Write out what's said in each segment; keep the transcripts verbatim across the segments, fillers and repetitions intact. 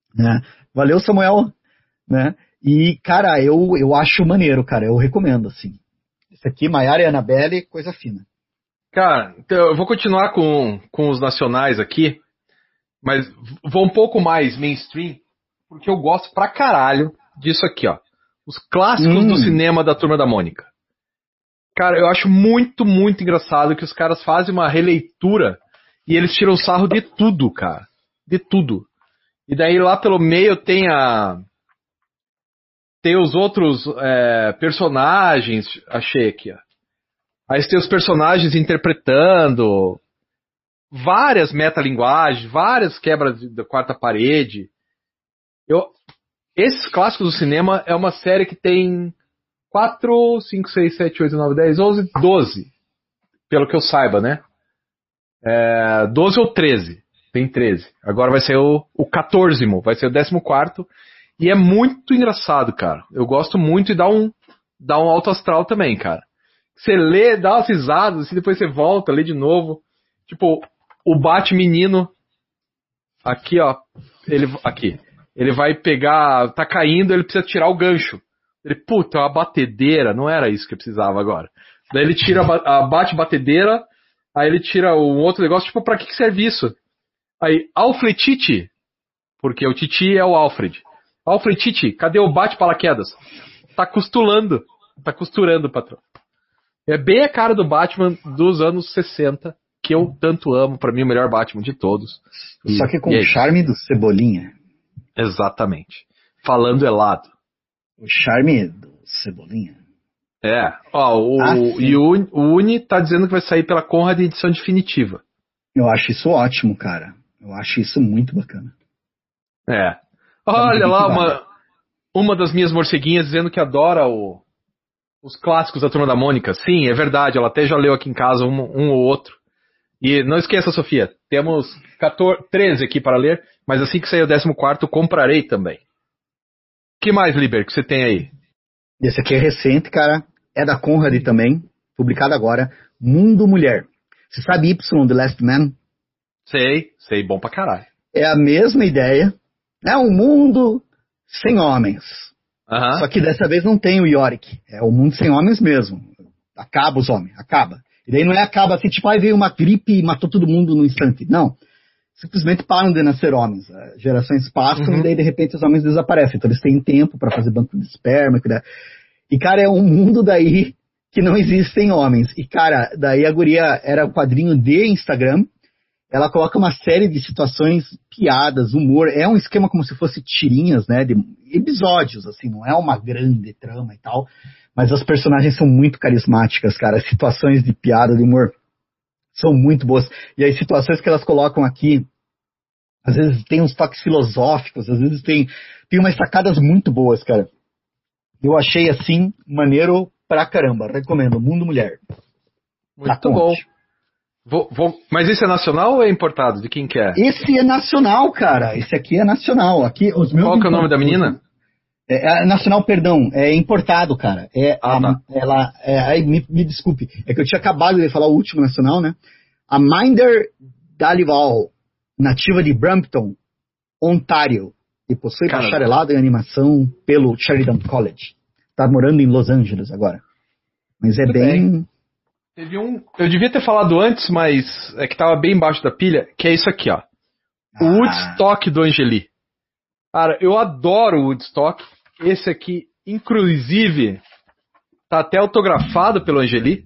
né? Valeu, Samuel, né? E, cara, eu, eu acho maneiro, cara, eu recomendo, assim. Esse aqui, Maiara e Annabelle, coisa fina. Cara, então eu vou continuar com, com os nacionais aqui, mas vou um pouco mais mainstream, porque eu gosto pra caralho disso aqui, ó. Os clássicos do Hum, cinema da Turma da Mônica. Cara, eu acho muito, muito engraçado que os caras fazem uma releitura e eles tiram sarro de tudo, cara. De tudo. E daí lá pelo meio tem a... Tem os outros é, personagens, achei aqui, ó. Aí tem os personagens interpretando várias metalinguagens, várias quebras da quarta parede. Eu, esses clássicos do cinema é uma série que tem quatro, cinco, seis, sete, oito, nove, dez, onze, doze. Pelo que eu saiba, né? É, doze ou treze. Tem treze. Agora vai ser o, o quatorze, vai ser o décimo quarto. E é muito engraçado, cara. Eu gosto muito e dá um, dá um alto astral também, cara. Você lê, dá umas risadas, assim, depois você volta, lê de novo. Tipo, o Bate-Menino, aqui, ó, ele, aqui, ele vai pegar, tá caindo, ele precisa tirar o gancho. Ele, puta, é uma batedeira, não era isso que eu precisava agora. Daí ele tira a, a bate-batedeira, aí ele tira um outro negócio, tipo, pra que serve isso? Aí, Alfletite, porque o Titi é o Alfred. Alfletite, cadê o bate-paraquedas? Tá costurando, tá costurando, patrão. É bem a cara do Batman dos anos sessenta, que eu tanto amo, pra mim o melhor Batman de todos. E, só que com e é o charme do Cebolinha. exatamente. Falando helado. O charme do Cebolinha. É. Ó, Ah, o, e sim. o, o Uni tá dizendo que vai sair pela Conrad edição definitiva. Eu acho isso ótimo, cara. Eu acho isso muito bacana. É. Vamos Olha ver que lá, vai. uma, uma das minhas morceguinhas dizendo que adora o, os clássicos da Turma da Mônica. Sim, é verdade. Ela até já leu aqui em casa um, um ou outro. E não esqueça, Sofia, temos quatorze, treze aqui para ler, mas assim que sair o décimo quarto, comprarei também. Que mais, Liber, que você tem aí? Esse aqui é recente, cara. É da Conrad também. Publicado agora. Mundo Mulher. Você sabe Y, The Last Man? Sei, sei, bom pra caralho. É a mesma ideia. É um mundo sem homens. Aham. Só que dessa vez não tem o Yorick. É o mundo sem homens mesmo. Acaba os homens, acaba. E daí não é acaba assim, tipo, aí veio uma gripe e matou todo mundo no instante. Não. Simplesmente param de nascer homens. As gerações passam Uhum. e daí de repente os homens desaparecem. Então eles têm tempo para fazer banco de esperma. Cuidar. E, cara, é um mundo daí que não existem homens. E, cara, daí a guria era o quadrinho de Instagram. Ela coloca uma série de situações, piadas, humor. É um esquema como se fosse tirinhas, né? De episódios, assim. Não é uma grande trama e tal. Mas as personagens são muito carismáticas, cara. As situações de piada, de humor, são muito boas. E as situações que elas colocam aqui, às vezes tem uns toques filosóficos, às vezes tem, tem umas sacadas muito boas, cara. Eu achei, assim, maneiro pra caramba. Recomendo. Mundo Mulher. Muito bom. Vou, vou... Mas esse é nacional ou é importado? De quem que é? Esse é nacional, cara. Esse aqui é nacional. Aqui, os meus Qual que é o nome da import- menina? É, é nacional, perdão. É importado, cara. É, Ah, a, tá. ela, é, aí, me, me desculpe. É que eu tinha acabado de falar o último nacional, né? A Minder Dalival, nativa de Brampton, Ontário, e possui Cara, bacharelado em animação pelo Sheridan College. Tá morando em Los Angeles agora. Mas é tudo bem... bem. Teve um... Eu devia ter falado antes, mas é que tava bem embaixo da pilha, que é isso aqui, ó. O Ah, Woodstock do Angeli. Cara, eu adoro o Woodstock. Esse aqui, inclusive, tá até autografado pelo Angeli.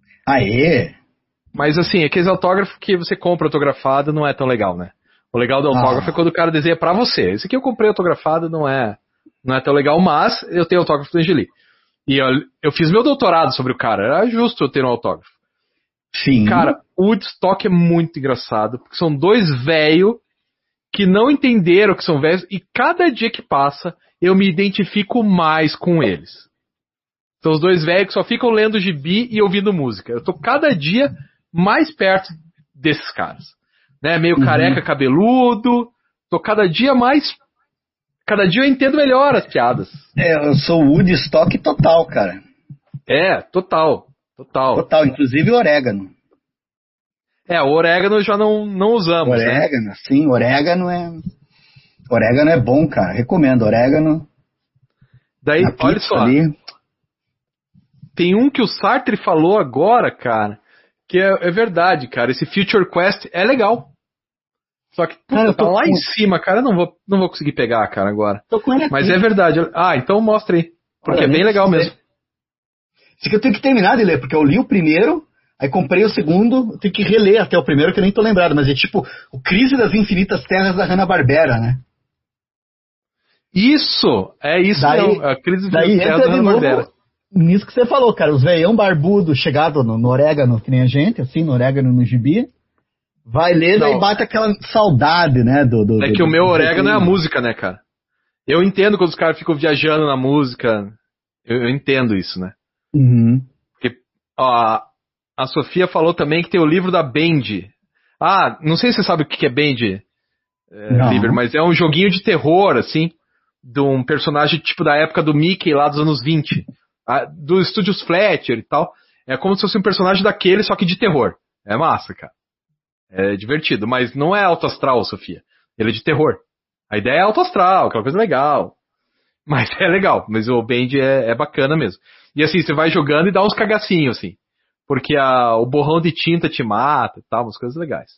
aê! Mas assim, aqueles autógrafos que você compra autografado não é tão legal, né? O legal do autógrafo Ah, é quando o cara desenha pra você. Esse aqui eu comprei autografado, não é, não é tão legal, mas eu tenho autógrafo do Angeli. E eu, eu fiz meu doutorado sobre o cara, era justo eu ter um autógrafo. sim. Cara, o Woodstock é muito engraçado, porque são dois velhos que não entenderam que são velhos, e cada dia que passa, eu me identifico mais com eles. São os dois velhos que só ficam lendo gibi e ouvindo música. Eu tô cada dia mais perto desses caras. Né? Meio Uhum. careca, cabeludo. Tô cada dia mais... Cada dia eu entendo melhor as piadas. É, eu sou Woodstock total, cara. É, total. Total. Total, inclusive orégano. É, o orégano já não, não usamos, né? Orégano, sim, orégano é... Orégano é bom, cara. Recomendo. Orégano. Daí, olha só. Ali. Tem um que o Sartre falou agora, cara, que é, é verdade, cara. Esse Future Quest é legal. Só que, puta, cara, tá lá com... em cima, cara. Eu não vou, não vou conseguir pegar, cara, agora. Tô com ele Mas aqui. é verdade. Ah, então mostra aí. Porque Olha, é bem legal mesmo. Isso que eu tenho que terminar de ler, porque eu li o primeiro, aí comprei o segundo, eu tenho que reler até o primeiro, que eu nem tô lembrado. Mas é tipo o Crise das Infinitas Terras da Hanna-Barbera, né? Isso! É isso daí, mesmo. A Crise das Infinitas Terras da Hanna-Barbera. Nisso que você falou, cara, os veião barbudo chegado no, no orégano, que nem a gente, assim, no orégano no gibi, vai ler e bate aquela saudade, né? Do, do, é do, que do, o meu do orégano é a música, né, cara? Eu entendo quando os caras ficam viajando na música, eu, eu entendo isso, né? Uhum. Porque, ó, a Sofia falou também que tem o livro da Band. Ah, não sei se você sabe o que é Band, é, Liber, mas é um joguinho de terror, assim, de um personagem tipo da época do Mickey lá dos anos vinte. Dos estúdios Fletcher e tal. É como se fosse um personagem daquele, só que de terror. É massa, cara. É divertido, mas não é alto astral, Sofia. Ele é de terror. A ideia é alto astral, aquela coisa legal. Mas é legal, mas o Band é, é bacana mesmo. E assim, você vai jogando e dá uns cagacinhos, assim. Porque a, o borrão de tinta te mata e tal, umas coisas legais.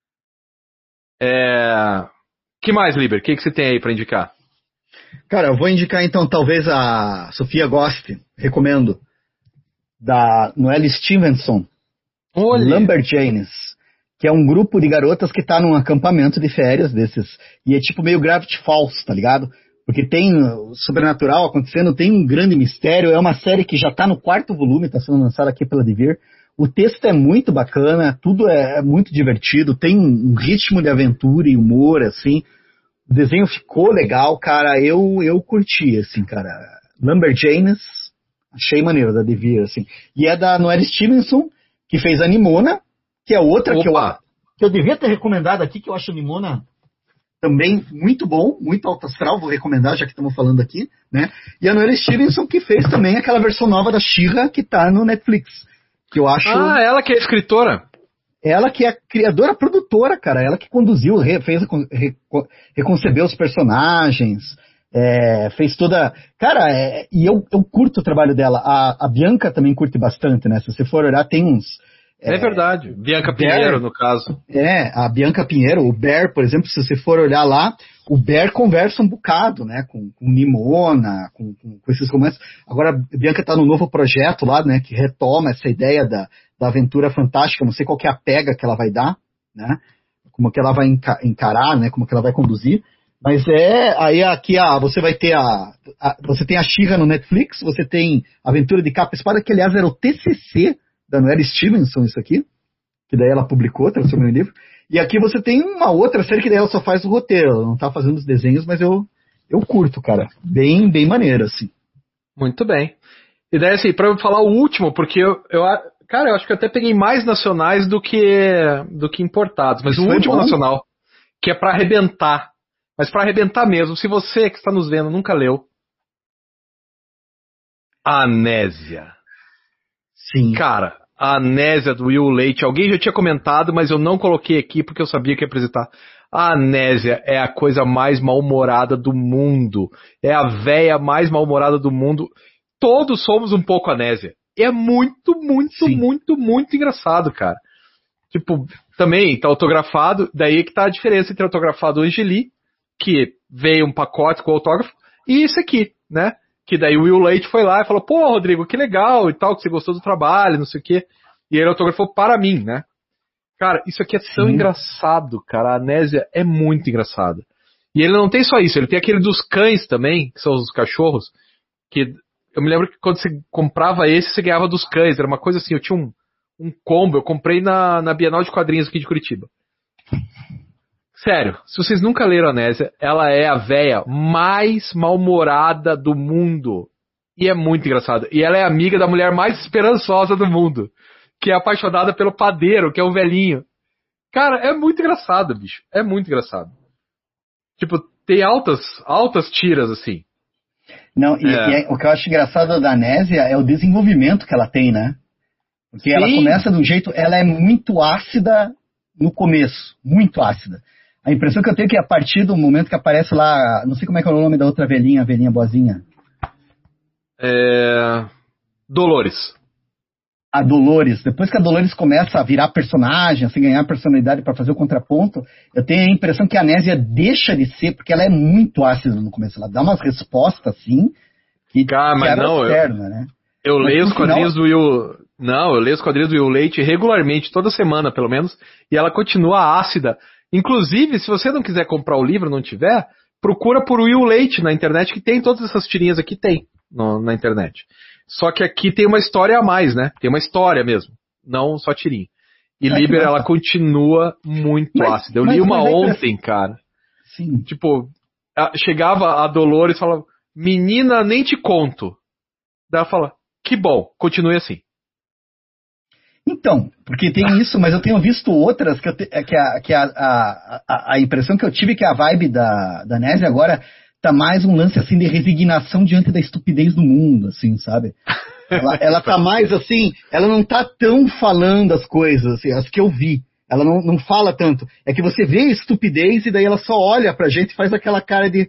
É... que mais, Liber? O que, que você tem aí pra indicar? Cara, eu vou indicar então, talvez a Sofia goste, recomendo, da Noelle Stevenson, Olha. Lumberjanes, que é um grupo de garotas que tá num acampamento de férias desses, e é tipo meio Gravity Falls, tá ligado? Porque tem o sobrenatural acontecendo, tem um grande mistério, é uma série que já tá no quarto volume, tá sendo lançada aqui pela Devir. O texto é muito bacana, tudo é, é muito divertido, tem um ritmo de aventura e humor, assim. O desenho ficou legal, cara, eu, eu curti, assim, cara. Lumberjanes, achei maneiro da Devir, assim. E é da Noelle Stevenson, que fez a Nimona, que é outra que eu, que eu devia ter recomendado aqui, que eu acho a Nimona também muito bom, muito alto astral, vou recomendar, já que estamos falando aqui, né? E a Noelle Stevenson, que fez também aquela versão nova da She-Ra, que tá no Netflix, que eu acho... Ah, ela que é escritora? Ela que é a criadora, produtora, cara. Ela que conduziu, fez, reconcebeu os personagens, é, fez toda... Cara, é, e eu, eu curto o trabalho dela. A, a Bianca também curte bastante, né? Se você for olhar, tem uns... É, é verdade. Bianca Pinheiro, no caso. É, a Bianca Pinheiro. O Bear, por exemplo, se você for olhar lá, o Bear conversa um bocado, né? Com, com Nimona, com, com, com esses romances. Agora, a Bianca tá no novo projeto lá, né? Que retoma essa ideia da... da aventura fantástica, não sei qual que é a pega que ela vai dar, né? Como que ela vai encarar, né? Como que ela vai conduzir. Mas é, aí aqui a, você vai ter a, a você tem a She-Ra no Netflix, você tem Aventura de Capa e Espada, que aliás era o T C C da Noelle Stevenson, isso aqui, que daí ela publicou, transformou em livro. E aqui você tem uma outra série que daí ela só faz o roteiro, ela não tá fazendo os desenhos, mas eu, eu curto, cara. Bem, bem maneiro, assim. Muito bem. E daí, assim, pra eu falar o último, porque eu, eu cara, eu acho que eu até peguei mais nacionais do que, do que importados. Mas Isso o último bom. nacional, que é pra arrebentar. Mas pra arrebentar mesmo. Se você que está nos vendo nunca leu. Anésia. Sim. Cara, a Anésia do Will Leite. Alguém já tinha comentado, mas eu não coloquei aqui porque eu sabia que ia apresentar. A Anésia é a coisa mais mal-humorada do mundo. É a véia mais mal-humorada do mundo. Todos somos um pouco Anésia. É muito, muito, Sim. muito, muito engraçado, cara. Tipo, também tá autografado, daí que tá a diferença entre autografado Angeli, que veio um pacote com autógrafo, e isso aqui, né? Que daí o Will Leite foi lá e falou, pô, Rodrigo, que legal e tal, que você gostou do trabalho, não sei o quê. E ele autografou para mim, né? Cara, isso aqui é tão Sim. engraçado, cara. A Anésia é muito engraçado. E ele não tem só isso, ele tem aquele dos cães também, que são os cachorros, que... Eu me lembro que quando você comprava esse, você ganhava dos cães. Era uma coisa assim, eu tinha um, um combo. Eu comprei na, na Bienal de Quadrinhos aqui de Curitiba. Sério, se vocês nunca leram a Anésia, ela é a véia mais mal-humorada do mundo. E é muito engraçada. E ela é amiga da mulher mais esperançosa do mundo, que é apaixonada pelo padeiro, que é um velhinho. Cara, é muito engraçado, bicho. É muito engraçado. Tipo, tem altas, altas tiras, assim. Não, e, é. e o que eu acho engraçado da Anésia é o desenvolvimento que ela tem, né? Porque Sim. ela começa de um jeito, ela é muito ácida no começo, muito ácida. A impressão que eu tenho é que a partir do momento que aparece lá, não sei como é que é o nome da outra velhinha, a velhinha boazinha. É... Dolores. A Dolores, depois que a Dolores começa a virar personagem, assim, ganhar personalidade para fazer o contraponto, eu tenho a impressão que a Nésia deixa de ser, porque ela é muito ácida no começo, ela dá umas respostas, assim, que Cara, mas não, externa, eu, né? eu Mas leio os final... quadrinhos do Will... Não, eu leio os quadrinhos do Will Leite regularmente, toda semana, pelo menos, e ela continua ácida. Inclusive, se você não quiser comprar o livro, não tiver, procura por Will Leite na internet, que tem todas essas tirinhas aqui, tem no, na internet. Só que aqui tem uma história a mais, né? Tem uma história mesmo, não só tirinha. E Ah, Liber, ela continua muito mas, ácida. Eu mas, li uma mas ontem, cara. Sim. Tipo, a, chegava a Dolores e falava, menina, nem te conto. Daí ela fala, que bom, continue assim. Então, porque tem isso, mas eu tenho visto outras que, eu te, que, a, que a, a, a, a impressão que eu tive é que a vibe da, da Nésia agora tá mais um lance assim de resignação diante da estupidez do mundo, assim, sabe? Ela, ela tá mais assim, ela não tá tão falando as coisas, assim, as que eu vi. Ela não, não fala tanto. É que você vê a estupidez e daí ela só olha pra gente e faz aquela cara de...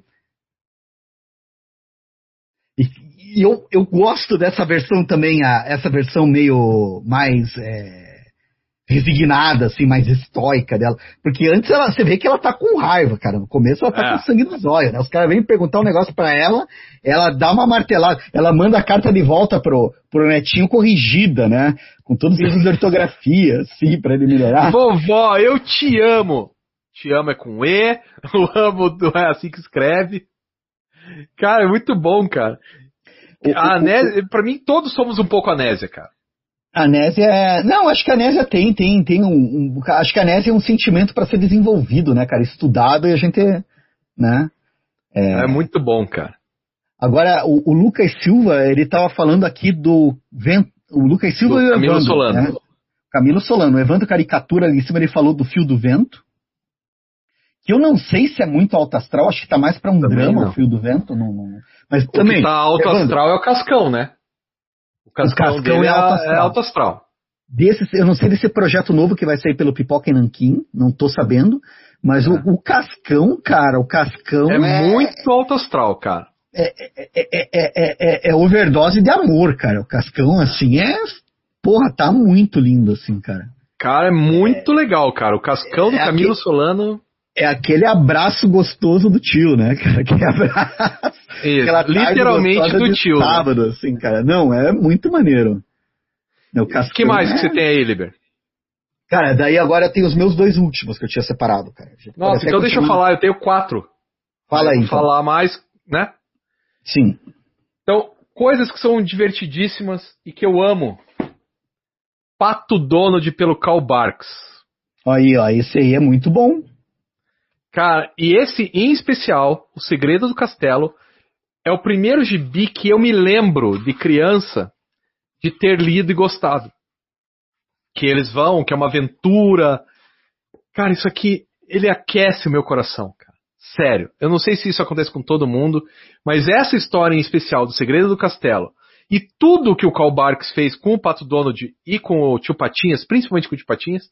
E, e eu, eu gosto dessa versão também, a, essa versão meio mais... É... resignada, assim, mais estoica dela. Porque antes ela, você vê que ela tá com raiva, cara. No começo ela tá É. com sangue nos olhos, né? Os caras vêm perguntar um negócio pra ela, ela dá uma martelada, ela manda a carta de volta pro, pro netinho corrigida, né? Com todos os erros de ortografia, assim, pra ele melhorar. Vovó, eu te amo. Te amo é com E, o amo é assim que escreve. Cara, é muito bom, cara. A Anésia, pra mim, todos somos um pouco Anésia, cara. A Nésia é... Não, acho que a Nésia tem, tem, tem um, um... Acho que a Nésia é um sentimento para ser desenvolvido, né, cara? Estudado e a gente, né? É, é muito bom, cara. Agora, o, o Lucas Silva, ele tava falando aqui do vento... O Lucas Silva do e o Camilo Evandro, Solano. Né? Camilo Solano. O Evandro Caricatura ali em cima, ele falou do Fio do Vento. Que eu não sei se é muito alto astral, acho que tá mais para um Também drama não. o Fio do Vento. Não, não... Mas O também... que tá alto Evandro, astral é o Cascão, né? O Cascão, o Cascão dele é alto é, astral. é alto astral. Desse, eu não sei desse projeto novo que vai sair pelo Pipoca e Nanquim, não tô sabendo, mas é. o, o Cascão, cara, o Cascão é... É muito alto astral, cara. É, é, é, é, é, é overdose de amor, cara. O Cascão, assim, é... Porra, tá muito lindo, assim, cara. Cara, é muito é, legal, cara. O Cascão do é Camilo aquele, Solano... É aquele abraço gostoso do tio, né, cara? Aquele abraço... Isso, literalmente do tio. Sábado, né? assim, cara. Não, é muito maneiro. O que mais é... que você tem aí, Liber? Cara, daí agora tem os meus dois últimos que eu tinha separado, cara. Nossa, então deixa eu falar, eu tenho quatro. Fala aí, Vou então. falar mais, né? Sim. Então, coisas que são divertidíssimas e que eu amo. Pato Donald pelo Karl Barks. Aí, ó, esse aí é muito bom. Cara, e esse em especial, O Segredo do Castelo, é o primeiro gibi que eu me lembro de criança de ter lido e gostado. Que eles vão, que é uma aventura. Cara, isso aqui, ele aquece o meu coração, cara. Sério. Eu não sei se isso acontece com todo mundo, mas essa história em especial do Segredo do Castelo e tudo que o Karl Barks fez com o Pato Donald e com o Tio Patinhas, principalmente com o Tio Patinhas,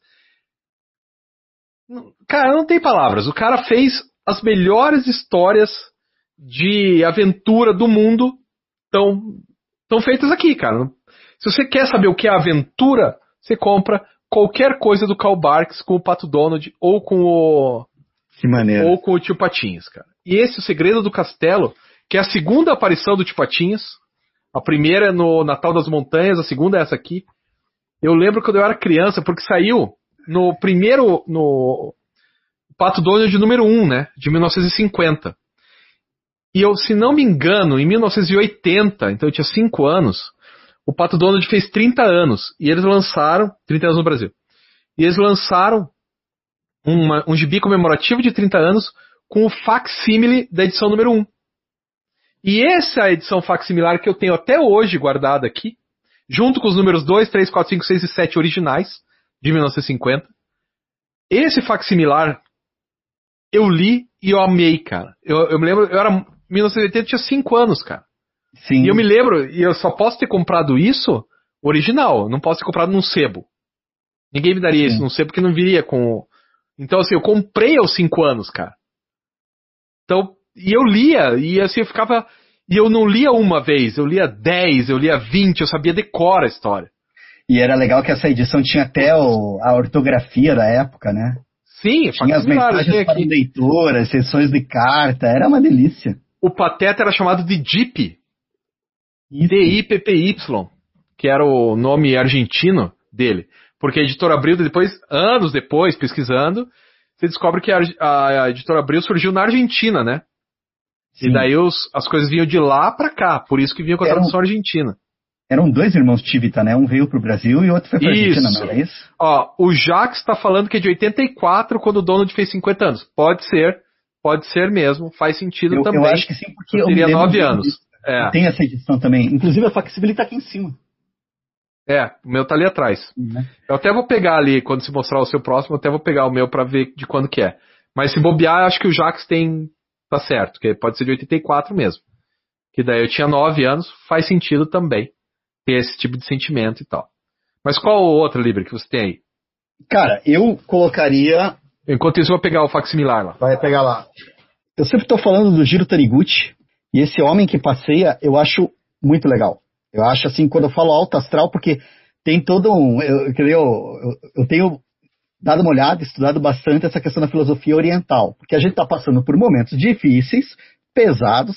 cara, não tem palavras. O cara fez as melhores histórias de aventura do mundo tão, tão feitas aqui, cara. Se você quer saber o que é aventura, você compra qualquer coisa do Karl Barks com o Pato Donald ou com o que maneiro. ou com o Tio Patinhas, cara. E esse O Segredo do Castelo, que é a segunda aparição do Tio Patinhas. A primeira é no Natal das Montanhas, a segunda é essa aqui. Eu lembro quando eu era criança, porque saiu no primeiro, no Pato Donald número um, né, de mil novecentos e cinquenta. E eu, se não me engano, em mil novecentos e oitenta, então eu tinha cinco anos, o Pato Donald fez trinta anos, e eles lançaram, trinta anos no Brasil, e eles lançaram uma, um gibi comemorativo de trinta anos com o facsímile da edição número um. E essa é a edição facsimilar que eu tenho até hoje guardada aqui, junto com os números dois, três, quatro, cinco, seis e sete originais, de mil novecentos e cinquenta. Esse facsimilar eu li e eu amei, cara. Eu, eu me lembro, eu era em mil novecentos e oitenta, eu tinha cinco anos, cara. Sim. E eu me lembro, e eu só posso ter comprado isso original, não posso ter comprado num sebo. Ninguém me daria Sim. isso num sebo porque não viria com Então, assim, eu comprei aos cinco anos, cara. Então, e eu lia, e assim, eu ficava... E eu não lia uma vez, eu lia dez, eu lia vinte, eu sabia decorar a história. E era legal que essa edição tinha até o, a ortografia da época, né? Sim, tinha as mensagens para aqui. leitoras, sessões de carta, era uma delícia. O Pateta era chamado de Dip. D I P P Y, que era o nome argentino dele. Porque a Editora Abril, depois, anos depois, pesquisando, você descobre que a, a, a Editora Abril surgiu na Argentina, né? Sim. E daí os, as coisas vinham de lá pra cá, por isso que vinham com a tradução eram, argentina. Eram dois irmãos Tivita, né? Um veio pro Brasil e o outro foi pra Argentina, não é isso? Ó, o Jax tá falando que é de oitenta e quatro, quando o Donald fez cinquenta anos. Pode ser, pode ser mesmo, faz sentido eu, também. Eu acho que sim, porque eu teria nove anos. É. Tem essa edição também. Inclusive a Facsimile tá aqui em cima. É, o meu tá ali atrás. Uhum. Eu até vou pegar ali, quando se mostrar o seu próximo, eu até vou pegar o meu pra ver de quando que é. Mas se bobear, acho que o Jax tem... Tá certo, que pode ser de oitenta e quatro mesmo. Que daí eu tinha nove anos, faz sentido também ter esse tipo de sentimento e tal. Mas qual outra, Libre, que você tem aí? Cara, eu colocaria... Enquanto isso, eu vou pegar o facsimilar lá. Vai pegar lá. Eu sempre tô falando do Jiro Taniguchi, e esse Homem que Passeia, eu acho muito legal. Eu acho assim, quando eu falo alto astral, porque tem todo um... Eu, eu, eu, eu tenho... dado uma olhada, estudado bastante essa questão da filosofia oriental, porque a gente está passando por momentos difíceis, pesados,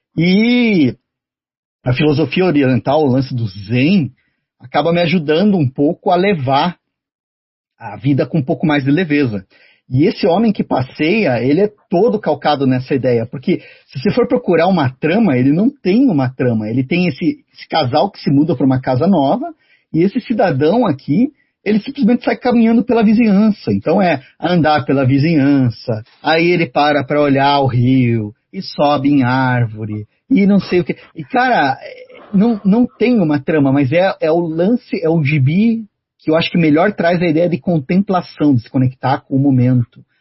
e a filosofia oriental, o lance do Zen, acaba me ajudando um pouco a levar a vida com um pouco mais de leveza. E esse Homem que Passeia, ele é todo calcado nessa ideia, porque se você for procurar uma trama, ele não tem uma trama, ele tem esse, esse casal que se muda para uma casa nova, e esse cidadão aqui, ele simplesmente sai caminhando pela vizinhança. Então é andar pela vizinhança, aí ele para para olhar o rio, e sobe em árvore, e não sei o que. E cara, não, não tem uma trama, mas é, é o lance, é o gibi que eu acho que melhor traz a ideia de contemplação, de se conectar com o momento.